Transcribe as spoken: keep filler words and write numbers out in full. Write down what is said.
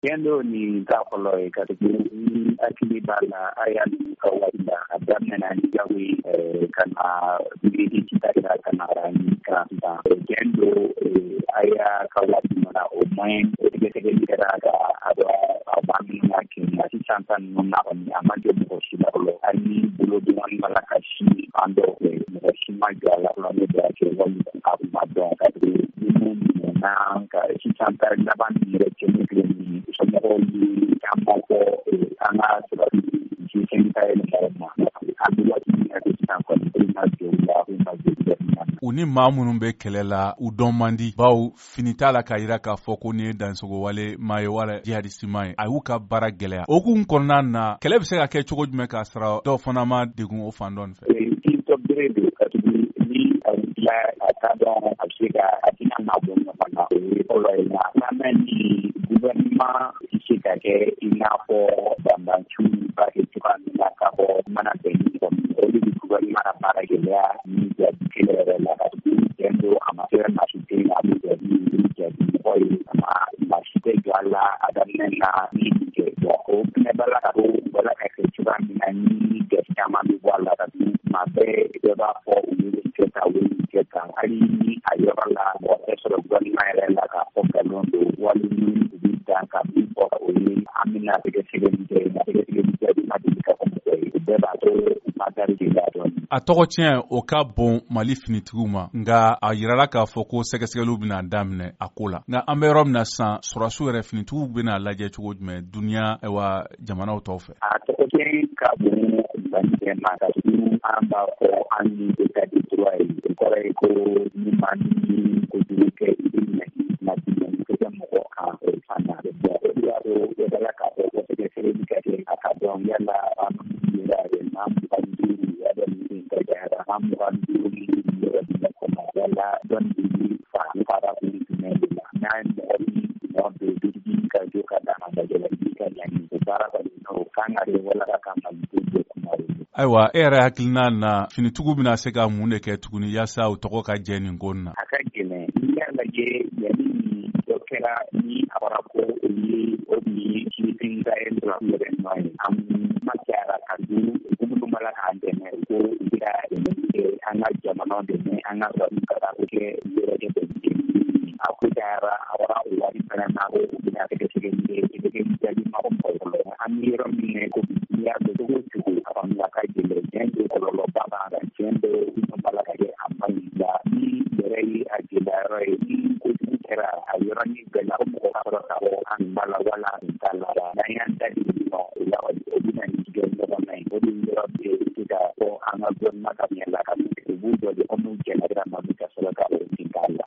Yendo ni kakolo e kategori akili bala ayan kawaida adamna ni jawi kana bidi kita ila kana rani ka yendo aya kawaida na o main tegete ni kada ada abami na kini asisantan nuna ni amanje mo shibalo ani bulo duani malakashi ando mo shimagala la media ke wali abu madon kategori ni na ka asisantan na ban ni rekeni ni Somali, Campo, Anna, u ni maa minnu bɛ kɛlɛ la u dɔn man di baw fini t'a la k'a yira k'a fɔ ko ni ye dansogo wale maa ye wala jihadisi maa ye a y'u ka baara gɛlɛya o kun kɔnɔna na kɛlɛ bɛ se ka kɛ cogo jumɛn k'a sɔrɔ dɔw fana ma degun o fan dɔ fɛ. La atadon asika atina mabon na olo ina na ni gouvernement isika ke ina fo bambanchu ba etuka na ka bo mana be ni ko oli gouvernement para ke ya ni ya dikele la ka tendo amateur na shite na bi ni ya ni ko ma ma shite gala adanna na ni ke ko ne bala ka bo bala ka ke tuka na ni ke chama bi wala ka ma be de ba fo ni ke ta we kan ali ayola mo eso gwani maile la ka pokalondo wali ni bita ka bipo oli amina de segende na de segende de madika ko de ba to magari de dadon a tɔgɔ tiɲɛ o ka bon Mali finitigiw ma nka a yirala k'a fɔ ko sɛgɛsɛgɛliw bɛna daminɛ a ko la nka an bɛ yɔrɔ min na sisan sɔrɔsiw yɛrɛ finitigiw bɛna lajɛ cogo jumɛn duniya wa jamanaw tɔw fɛ. a tɔgɔ tiɲɛ ka bon banque ma ka an b'a fɔ an ni ka di droit ye kɔrɔ ye ko ni maa ni ko juru kɛ i bɛ ɲɛ na di ko kɛ mɔgɔ kan fana de bɔ o de y'a to o de la k'a fɔ ko sɛgɛsɛgɛli ka kɛ a ka dɔn yala an yɛrɛ ye n'an mugan duuru yɛrɛ min ka jara an mugan duuru yɛrɛ min kɔnɔ yala dɔn di fa fara kun jumɛn de la n'a ye mɔgɔ min mɔgɔ bɛ duuru ka jo ka d'a ma lajɛla i ka ɲani o baara kɔni o kan ka de wala ka kan ka jo kuma de. Ayiwa e yɛrɛ hakilina na finitigiw bɛna se ka mun de kɛ tuguni yaasa u tɔgɔ ka jɛ nin ko na. A ka gɛlɛn n'i y'a lajɛ yanni dɔ kɛra ni a fɔra ko o ye o ye sifin ka ye dɔrɔn yɛrɛ nɔ ye an ma cayara ka du minnu b'a la k'an dɛmɛ ko u bɛ ka dɛmɛ an ka jamana dɛmɛ an ka sɔrɔ ka taa ko kɛ yɔrɔ kɛ dɛmɛ a ko cayara a fɔra o wari fana na ko u bɛna kɛ sɛgɛsɛgɛli sɛgɛsɛgɛli jaabi ma ko mɔgɔ fɔlɔ an bɛ yɔrɔ min ye ko n'i y'a dɔn cogo o cogo a kɔni a ka gɛlɛn tiɲɛ don kɔlɔlɔ ba b'a kan tiɲɛ don b'a la ka kɛ a man ɲi la ni yɛrɛ ye a gɛlɛyayɔrɔ ye ni kojugu kɛra a yɔrɔnin bɛɛ la ko mɔgɔ ka sɔrɔ ka fɔ an b'a la wala an t'a la n'an y'an da di nɔ o la o bɛna nin tigɛ ɲɔgɔn na ye o de yɔrɔ bɛ se ka fɔ an ka gouvernement ka ɲɛ la ka u b'u jɔ de ko n'u jɛnɛra ma